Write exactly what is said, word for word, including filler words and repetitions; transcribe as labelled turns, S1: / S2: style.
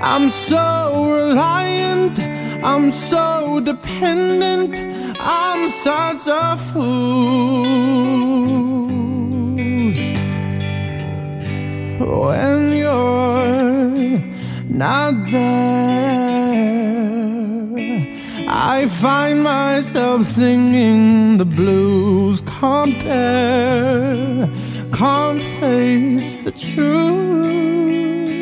S1: I'm so reliant, I'm so dependent, I'm such a fool. When you're not there, I find myself singing the blues. Can't bear, can't face the truth.